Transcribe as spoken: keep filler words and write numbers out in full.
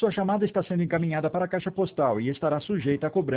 Sua chamada está sendo encaminhada para a caixa postal e estará sujeita a cobrança.